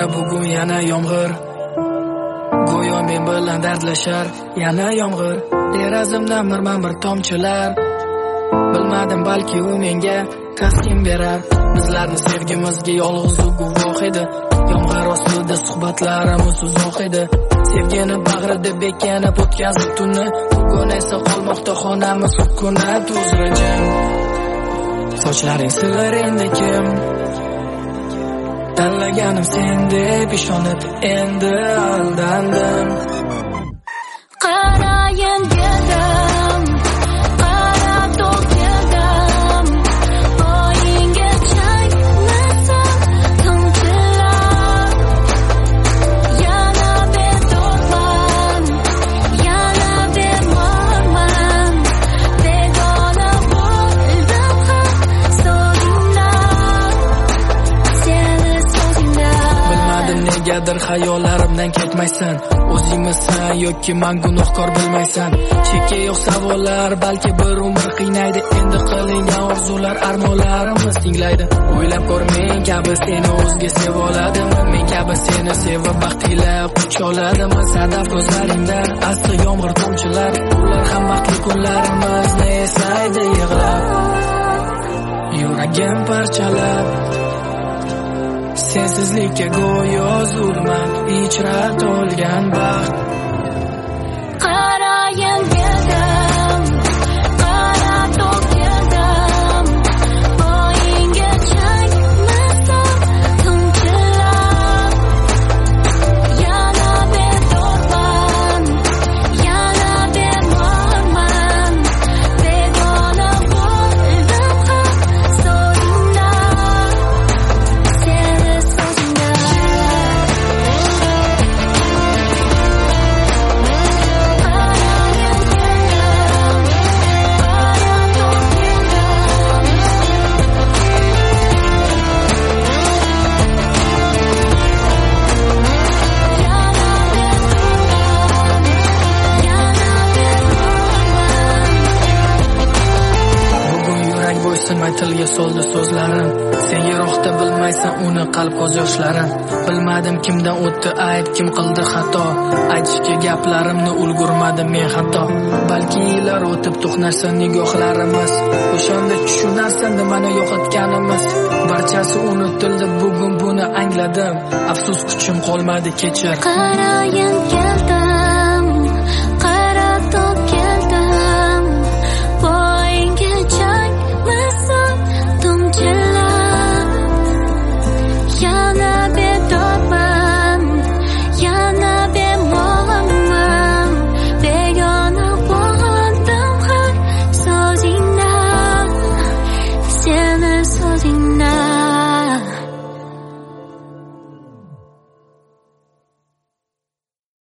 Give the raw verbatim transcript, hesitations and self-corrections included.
bugun yana yomg'ir, go'yo men bilan dardlashar. Yana yomg'ir, derazamdan mirma-mir tomchilar. Bilmadim, balki u menga taskin berar. Bizlarni sevgimizga yolg'iz u guvoh edi. Yomg'ir ostida suhbatlarimiz uzoq edi. Sevgini bag'rida bekanib o'tkazib tunni. Bugun esa qolmoqda xonamiz sukunat uzra jim. Sochlaring silar endi kim? Tanlaganim sen deb ishonib endi aldandim. Qarayim keldim, qarab to'kildim. Bo'yinga changlasam tomchilar. Yana bedorman, yana bemorman. Begona bo'ldim ham so'zingdan, seni so'zingdan. Bilmadim, negadir xayollarimdan ketmaysan. O'zingmisan yoki men gunohkor bilmaysan. Chekka yo'q savollar, balki bir umr qiynaydi. Endi qilingan orzular armonlarimiz tinglaydi. O'ylab ko'r, men kabi seni o'zga seva oladimi? Men kabi seni sevib baxtiylab qucholadimi? Sadaf ko'zlaringdan asta yomg'ir tomchilar. Ular ham baxtli kunlarimizni eslaydi yig'lab. Yuragim parchalab, sensizlikka go'yo zulmat ichra to'lgan baxt. Qarayim keldim, qarab to'kildim. Bo'yinga changlasam tomchilar. Yana bedorman, yana bemorman. Begona bo'ldim ham so'zingdan, seni so'zingdan. Bugun yurak bo'ysunmay tilga soldi so'zlarim. Sen yiroqda bilmaysan uni qalb ko'z yoshlarim. Bilmadim kimdan o'tdi ayb, kim qildi xato. Aytishga gaplarimni ulgurmadi men xato. Balki yillar o'tib to'qnashsa nigohlarimiz. O'shanda tushunarsan nimani yo'qotganimiz. Barchasi unutildi, bugun buni angladim. Afsus, kuchim qolmadi, kechir. Qarayim keldim.